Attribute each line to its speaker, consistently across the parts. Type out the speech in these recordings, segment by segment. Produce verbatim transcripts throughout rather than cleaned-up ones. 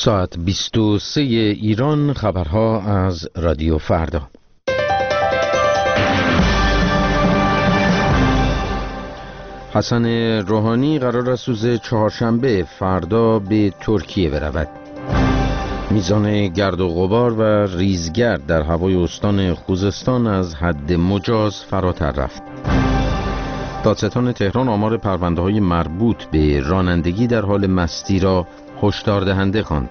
Speaker 1: ساعت بیست و سه ایران، خبرها از رادیو فردا. حسن روحانی قرار است روز چهارشنبه فردا به ترکیه برود. میزان گرد و غبار و ریزگرد در هوای استان خوزستان از حد مجاز فراتر رفت. دادستان تهران آمار پرونده‌های مربوط به رانندگی در حال مستی را هشدار دهنده خواند.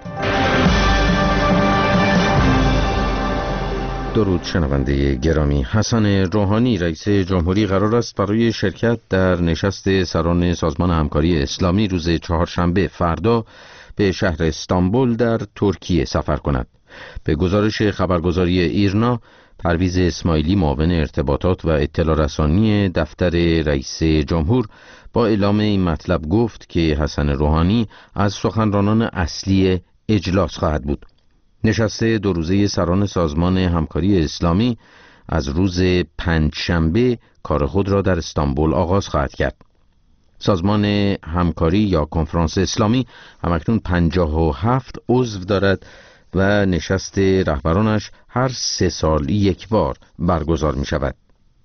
Speaker 1: درود شنونده گرامی. حسن روحانی رئیس جمهوری قرار است برای شرکت در نشست سران سازمان همکاری اسلامی روز چهارشنبه فردا به شهر استانبول در ترکیه سفر کند. به گزارش خبرگزاری ایرنا، پرویز اسماعیلی معاون ارتباطات و اطلاع رسانی دفتر رئیس جمهور با اعلام این مطلب گفت که حسن روحانی از سخنرانان اصلی اجلاس خواهد بود. نشست دو روزه سران سازمان همکاری اسلامی از روز پنجشنبه کار خود را در استانبول آغاز خواهد کرد. سازمان همکاری یا کنفرانس اسلامی همکنون پنجاه و هفت عضو دارد و نشست رهبرانش هر سه سال یک بار برگزار می شود.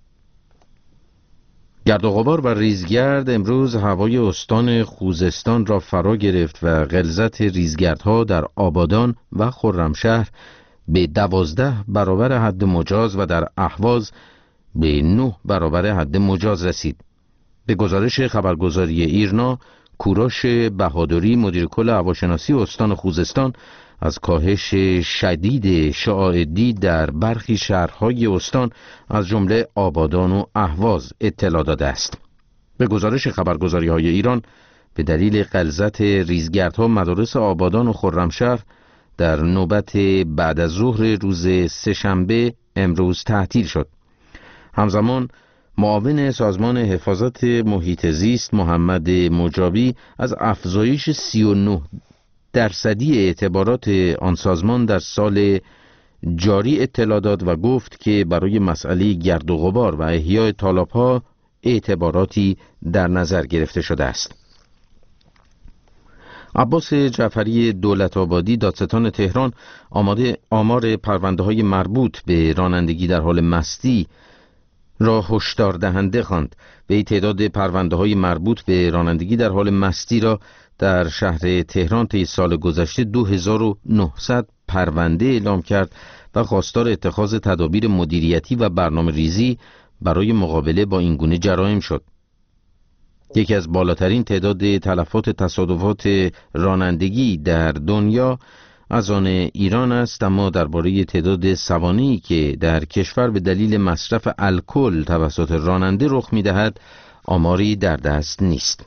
Speaker 1: گرد و غبار و ریزگرد امروز هوای استان خوزستان را فرا گرفت و غلظت ریزگردها در آبادان و خرمشهر به دوازده برابر حد مجاز و در اهواز به نه برابر حد مجاز رسید. به گزارش خبرگزاری ایرنا، کوروش بهادری مدیر کل هواشناسی استان خوزستان از کاهش شدید شعاع دید در برخی شهرهای استان از جمله آبادان و اهواز اطلاع داده است. به گزارش خبرگزاری‌های ایران، به دلیل غلظت ریزگردها مدارس آبادان و خرمشهر در نوبت بعد از ظهر روز سه‌شنبه امروز تعطیل شد. همزمان معاون سازمان حفاظت محیط زیست محمد مجابی از افزایش سی و نه درصدی اعتبارات آن سازمان در سال جاری اطلاع داد و گفت که برای مسئله گرد و غبار و احیای تالاب‌ها اعتباراتی در نظر گرفته شده است. عباس جعفری دولت‌آبادی دادستان تهران آماده آمار پرونده‌های مربوط به رانندگی در حال مستی را هشدار دهنده خواند. به تعداد پرونده‌های مربوط به رانندگی در حال مستی را در شهر تهران طی سال گذشته دو هزار و نهصد پرونده اعلام کرد و خواستار اتخاذ تدابیر مدیریتی و برنامه ریزی برای مقابله با این گونه جرایم شد. یکی از بالاترین تعداد تلفات تصادفات رانندگی در دنیا از آن ایران است، اما درباره تعداد سوانحی که در کشور به دلیل مصرف الکل توسط راننده رخ می‌دهد آماری در دست نیست.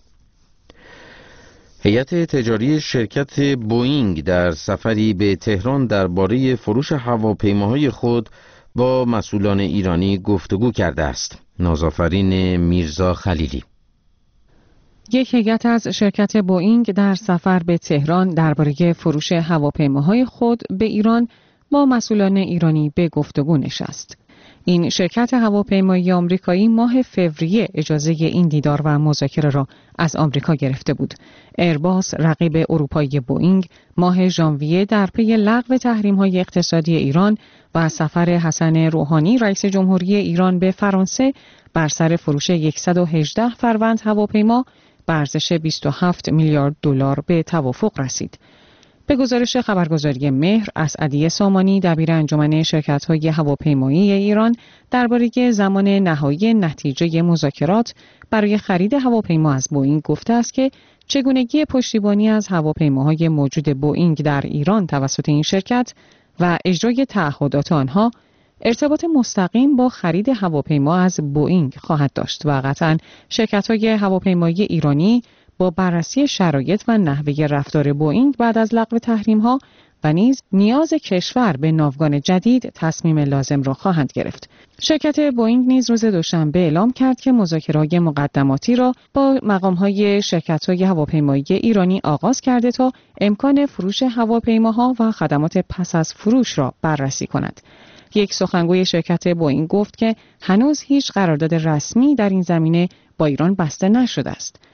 Speaker 1: هیئت تجاری شرکت بوئینگ در سفری به تهران درباره فروش هواپیماهای خود با مسئولان ایرانی گفتگو کرده است. نازآفرین میرزا خلیلی.
Speaker 2: یک هیئت از شرکت بوئینگ در سفر به تهران درباره فروش هواپیماهای خود به ایران با مسئولان ایرانی به گفتگو نشست. این شرکت هواپیمایی آمریکایی ماه فوریه اجازه این دیدار و مذاکره را از آمریکا گرفته بود. ایرباس رقیب اروپایی بوئینگ ماه ژانویه در پی لغو تحریم‌های اقتصادی ایران و سفر حسن روحانی رئیس جمهوری ایران به فرانسه بر سر فروش صد و هجده فروند هواپیما به ارزش بیست و هفت میلیارد دلار به توافق رسید. به گزارش خبرگزاری مهر، اسعدی سامانی دبیر انجمن شرکت‌های هواپیمایی ایران درباره زمان نهایی نتیجه مذاکرات برای خرید هواپیما از بوئینگ گفته است که چگونگی پشتیبانی از هواپیماهای موجود بوئینگ در ایران توسط این شرکت و اجرای تعهدات آنها ارتباط مستقیم با خرید هواپیما از بوئینگ خواهد داشت و قطعاً شرکت‌های هواپیمایی ایرانی با بررسی شرایط و نحوه رفتار بوئینگ بعد از لغو تحریم‌ها و نیز نیاز کشور به ناوگان جدید تصمیم لازم را خواهند گرفت. شرکت بوئینگ نیز روز دوشنبه اعلام کرد که مذاکرات مقدماتی را با مقام‌های شرکت‌های هواپیمایی ایرانی آغاز کرده تا امکان فروش هواپیماها و خدمات پس از فروش را بررسی کند. یک سخنگوی شرکت بوئینگ گفت که هنوز هیچ قرارداد رسمی در این زمینه با ایران بسته نشده است.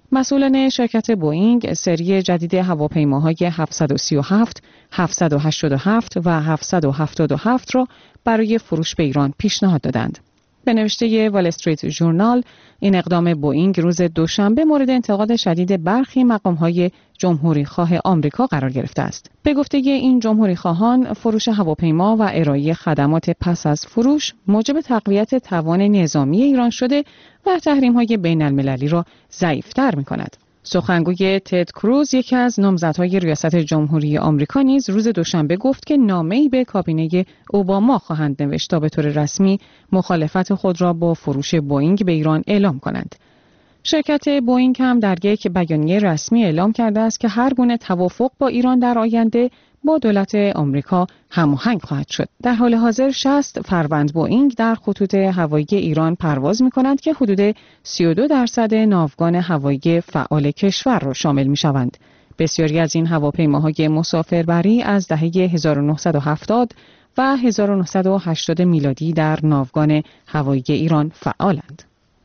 Speaker 2: مسئولان شرکت بوئینگ سری جدید هواپیماهای هفتصد و سی و هفت، هفتصد و هشتاد و هفت و هفتصد و هفتاد و هفت را برای فروش به ایران پیشنهاد دادند. به نوشته وال استریت ژورنال، این اقدام بوئینگ روز دوشنبه مورد انتقاد شدید برخی مقام‌های جمهوری‌خواه آمریکا قرار گرفته است. به گفته این جمهوری‌خواهان، فروش هواپیما و ارائه خدمات پس از فروش موجب تقویت توان نظامی ایران شده و تحریم‌های بین‌المللی را ضعیف‌تر می‌کند. سخنگوی تد کروز، یکی از نامزدهای ریاست جمهوری آمریکا، نیز روز دوشنبه گفت که نامه‌ای به کابینه اوباما خواهند نوشت تا به طور رسمی مخالفت خود را با فروش بوئینگ به ایران اعلام کنند. شرکت بوئینگ هم در یک بیانیه رسمی اعلام کرده است که هر گونه توافق با ایران در آینده با دولت آمریکا هماهنگ خواهد شد. در حال حاضر شصت فروند بوئینگ در خطوط هوایی ایران پرواز می‌کنند که حدود سی و دو درصد ناوگان هوایی فعال کشور را شامل می‌شوند. بسیاری از این هواپیماهای مسافربری از دهه هزار و نهصد و هفتاد و هزار و نهصد و هشتاد میلادی در ناوگان هوایی ایران فعالند.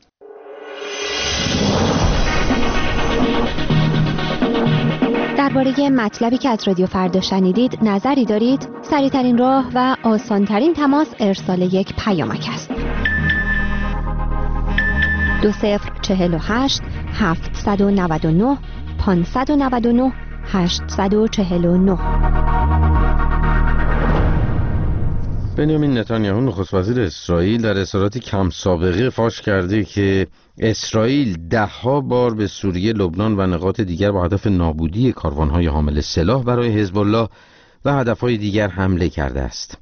Speaker 3: درباره مطلبی که از رادیو فردا شنیدید نظری دارید؟ سریع‌ترین راه و آسان‌ترین تماس ارسال یک پیامک است. دو صفر چهل و هشت هفتصد و نود و نه پانصد و نود و نه هشتصد و چهل و نه.
Speaker 1: بنیامین نتانیاهو نخست وزیر اسرائیل در اظهاراتی کم سابقه فاش کرده که اسرائیل ده‌ها بار به سوریه، لبنان و نقاط دیگر با هدف نابودی کاروان‌های حامل سلاح برای حزب الله و هدف‌های دیگر حمله کرده است.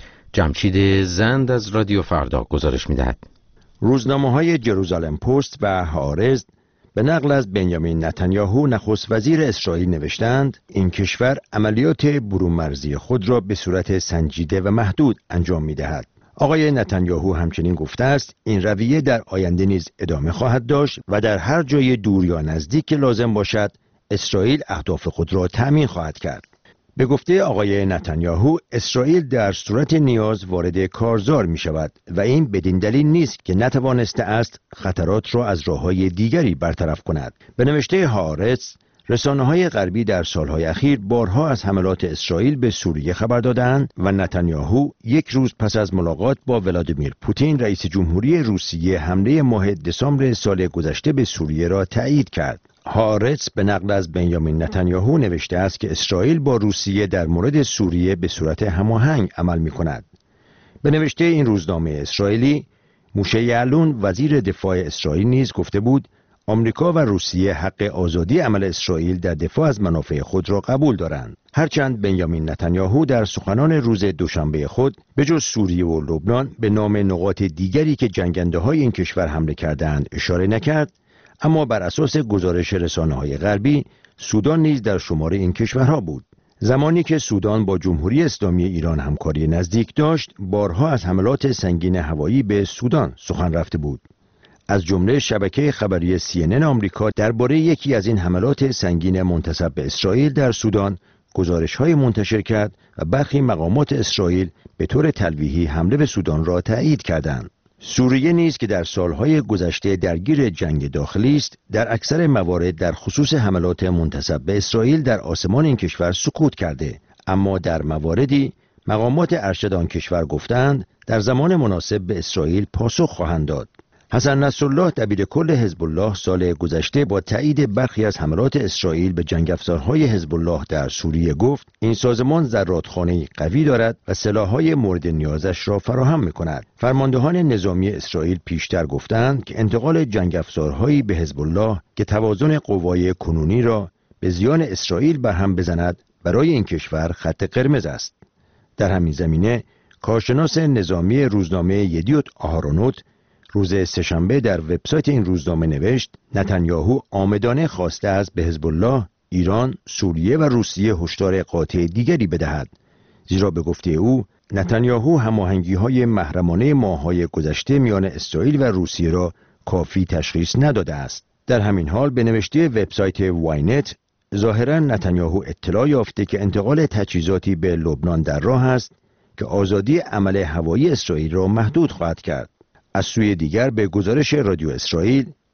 Speaker 1: جمشید زند از رادیو فردا گزارش می‌دهد.
Speaker 4: روزنامه‌های جروزالم پست و هارز به نقل از بنیامین نتانیاهو نخست وزیر اسرائیل نوشتند این کشور عملیات برون‌مرزی خود را به صورت سنجیده و محدود انجام می‌دهد. آقای نتانیاهو همچنین گفته است این رویه در آینده نیز ادامه خواهد داشت و در هر جای دور یا نزدیک که لازم باشد اسرائیل اهداف خود را تأمین خواهد کرد. به گفته آقای نتانیاهو، اسرائیل در صورت نیاز وارد کارزار می شود و این بدین دلیل نیست که نتوانسته است خطرات را از راه‌های دیگری برطرف کند. به نوشته هارتز، رسانه‌های غربی در سالهای اخیر بارها از حملات اسرائیل به سوریه خبر دادند و نتانیاهو یک روز پس از ملاقات با ولادیمیر پوتین رئیس جمهوری روسیه حمله ماه دسامبر سال گذشته به سوریه را تایید کرد. هارتز به نقل از بنیامین نتانیاهو نوشته است که اسرائیل با روسیه در مورد سوریه به صورت هماهنگ عمل می‌کند. به نوشته این روزنامه اسرائیلی، موشه یعلون وزیر دفاع اسرائیل نیز گفته بود آمریکا و روسیه حق آزادی عمل اسرائیل در دفاع از منافع خود را قبول دارند. هرچند بنیامین نتانیاهو در سخنان روز دوشنبه خود به جز سوریه و لبنان به نام نقاط دیگری که جنگنده‌های این کشور حمله کردند اشاره نکرد، اما بر اساس گزارش رسانه‌های غربی سودان نیز در شمار این کشورها بود. زمانی که سودان با جمهوری اسلامی ایران همکاری نزدیک داشت، بارها از حملات سنگین هوایی به سودان سخن رفته بود. از جمله شبکه خبری سی ان ان آمریکا درباره یکی از این حملات سنگین منتسب به اسرائیل در سودان گزارش‌های منتشر کرد و برخی مقامات اسرائیل به طور تلویحی حمله به سودان را تایید کردند. سوریه نیز که در سالهای گذشته درگیر جنگ داخلی است، در اکثر موارد در خصوص حملات منتسب به اسرائیل در آسمان این کشور سکوت کرده، اما در مواردی مقامات ارشد آن کشور گفتند در زمان مناسب به اسرائیل پاسخ خواهند داد. حسن نصرالله دبیر کل حزب الله سال گذشته با تایید برخی از حملات اسرائیل به جنگ افزارهای حزب الله در سوریه گفت این سازمان زرادخانه‌ای قوی دارد و سلاح‌های مورد نیازش را فراهم می‌کند. فرماندهان نظامی اسرائیل پیشتر گفتند که انتقال جنگ افزارهایی به حزب الله که توازن قوای کنونی را به زیان اسرائیل برهم بزند برای این کشور خط قرمز است. در همین زمینه کارشناس نظامی روزنامه یدیوت آهارونوت روز سه‌شنبه در وبسایت این روزنامه نوشت نتانیاهو عامدانه خواسته است به حزب الله، ایران، سوریه و روسیه هشدار قاطع دیگری بدهد، زیرا به گفته او نتانیاهو هماهنگی‌های محرمانه ماه‌های گذشته میان اسرائیل و روسیه را کافی تشخیص نداده است. در همین حال به نوشته وبسایت واینت ظاهراً نتانیاهو اطلاع یافته که انتقال تجهیزاتی به لبنان در راه است که آزادی عمل هوایی اسرائیل را محدود خواهد کرد. از سوی دیگر به گزارش رادیو اسرائیل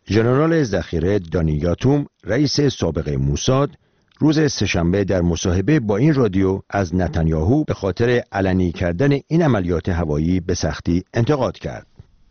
Speaker 4: ژنرال ذخیره دانی یاتوم، رئیس سابق موساد، روز سه‌شنبه در مصاحبه با این رادیو از نتانیاهو به خاطر علنی کردن این عملیات هوایی به سختی انتقاد کرد.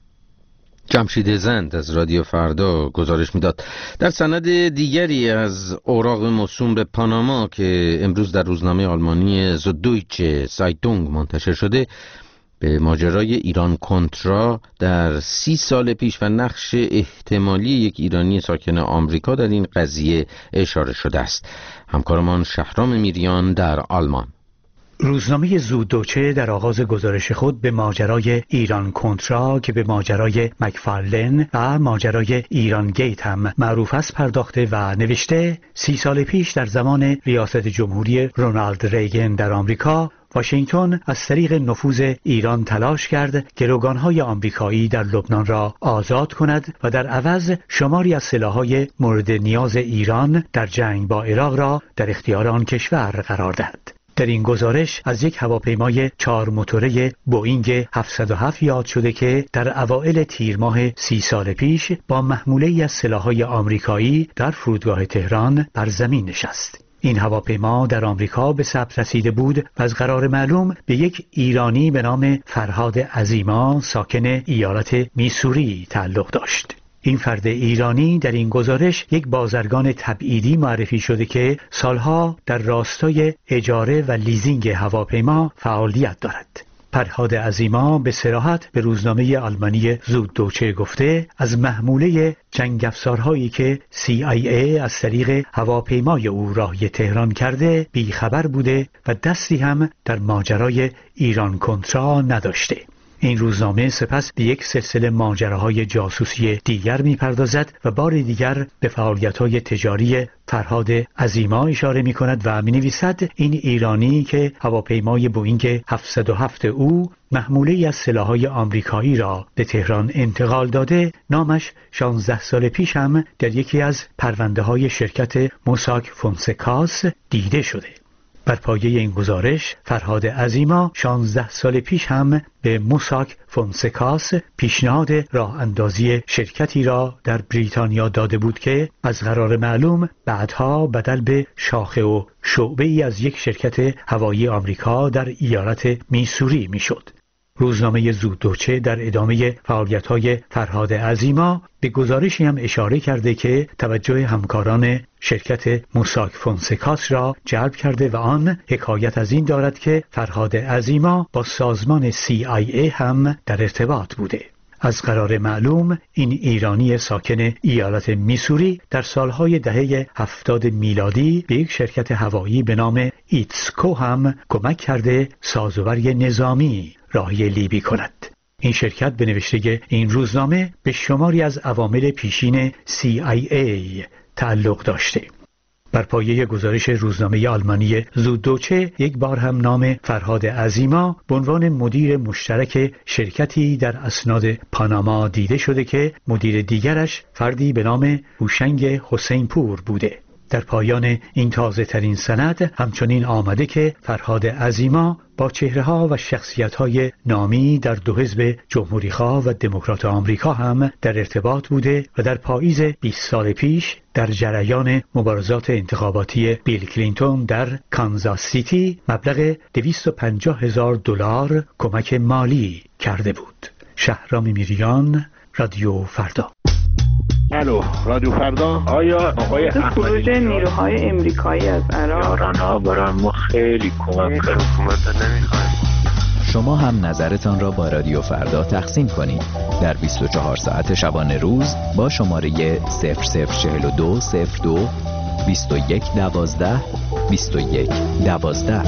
Speaker 1: جمشید زند از رادیو فردا گزارش میداد. در سند دیگری از اوراق موسوم به پاناما که امروز در روزنامه آلمانی زودویچه سایتونگ منتشر شده، به ماجرای ایران کنترا در سی سال پیش و نقش احتمالی یک ایرانی ساکن آمریکا در این قضیه اشاره شده است. همکارمان شهرام میریان در آلمان.
Speaker 5: روزنامه زودوچه در آغاز گزارش خود به ماجرای ایران کنترا که به ماجرای مکفارلن و ماجرای ایران گیت هم معروف است پرداخته و نوشته سی سال پیش در زمان ریاست جمهوری رونالد ریگن در آمریکا، واشنگتن از طریق نفوذ ایران تلاش کرد گروگانهای آمریکایی در لبنان را آزاد کند و در عوض شماری از سلاح‌های مورد نیاز ایران در جنگ با عراق را در اختیار آن کشور قرار دهد. در این گزارش از یک هواپیمای چهار موتوره بوئینگ هفتصد و هفت یاد شده که در اوایل تیر ماه سی سال پیش با محموله‌ای از سلاح‌های آمریکایی در فرودگاه تهران بر زمین نشست. این هواپیما در آمریکا به ثبت رسیده بود و از قرار معلوم به یک ایرانی به نام فرهاد عظیما ساکن ایالت میسوری تعلق داشت. این فرد ایرانی در این گزارش یک بازرگان تبعیدی معرفی شده که سالها در راستای اجاره و لیزینگ هواپیما فعالیت دارد. فرهاد عظیما به صراحت به روزنامه آلمانی زودوچه گفته از محموله جنگ افزارهایی که سی آی ای از طریق هواپیمای او راهی تهران کرده بیخبر بوده و دستی هم در ماجرای ایران کنترا نداشته. این روزنامه سپس به یک سلسله ماجراهای جاسوسی دیگر می‌پردازد و بار دیگر به فعالیت‌های تجاری فرهاد عظیما اشاره می‌کند و می‌نویسد این ایرانی که هواپیمای بوئینگ هفتصد و هفت او محموله‌ای از سلاح‌های آمریکایی را به تهران انتقال داده، نامش شانزده سال پیش هم در یکی از پرونده‌های شرکت موساک فونسکاس دیده شده. بر پایه این گزارش فرهاد عظیما شانزده سال پیش هم به موساک فونسکاس پیشنهاد راه اندازی شرکتی را در بریتانیا داده بود که از قرار معلوم بعدها بدل به شاخه و شعبه ای از یک شرکت هوایی آمریکا در ایالت میسوری میشد. روزنامه زودوچه در ادامه فعالیت‌های فرهاد عظیما به گزارشی هم اشاره کرده که توجه همکاران شرکت موساک فونسکاس را جلب کرده و آن حکایت از این دارد که فرهاد عظیما با سازمان سی آی ای هم در ارتباط بوده. از قرار معلوم این ایرانی ساکن ایالت میسوری در سالهای دهه هفتاد میلادی به یک شرکت هوایی به نام ایتسکو هم کمک کرده سازواری نظامی راهی لیبی کند. این شرکت به نوشته این روزنامه به شماری از عوامل پیشین سی آی ای تعلق داشته. بر پایه گزارش روزنامه آلمانی زودوچه یک بار هم نام فرهاد عظیما به عنوان مدیر مشترک شرکتی در اسناد پاناما دیده شده که مدیر دیگرش فردی به نام هوشنگ حسین پور بوده. در پایان این تازه ترین سند همچنین آمده که فرهاد عظیما با چهره‌ها و شخصیت‌های نامی در دو حزب جمهوری‌خواه و دموکرات آمریکا هم در ارتباط بوده و در پاییز بیست سال پیش در جریان مبارزات انتخاباتی بیل کلینتون در کانزاس سیتی مبلغ دویست و پنجاه هزار دلار کمک مالی کرده بود. شهرام میریان، رادیو فردا.
Speaker 6: الو، رادیو فردا. آیا آقای
Speaker 7: خروج نیروهای امریکایی از عراق
Speaker 6: یاران‌ها برای ما خیلی کمک کرد. حکومت نمیخوایم.
Speaker 8: شما هم نظرتان را با رادیو فردا تقسیم کنید در بیست و چهار ساعت شبانه روز با شماره صفر صفر چهل و دو صفر دو بیست و یک دوازده بیست و یک دوازده.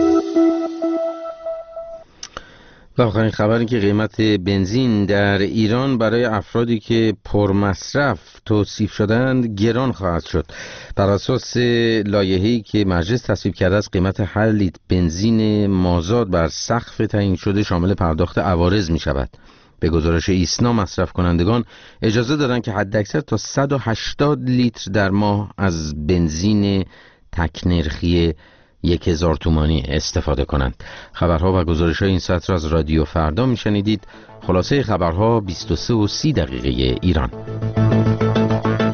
Speaker 1: و آخرین خبری که قیمت بنزین در ایران برای افرادی که پرمصرف توصیف شدند گران خواهد شد. بر اساس لایحه‌ای که مجلس تصویب کرده است، قیمت هر لیتر بنزین مازاد بر سقف تعیین شده شامل پرداخت عوارض می شود. به گزارش ایسنا مصرف کنندگان اجازه دارند که حداکثر تا صد و هشتاد لیتر در ماه از بنزین تک نرخی یک هزار تومانی استفاده کنند. خبرها و گزارش‌های این سطر از رادیو فردا میشنیدید. خلاصه خبرها بیست و سه و سی دقیقه ایران.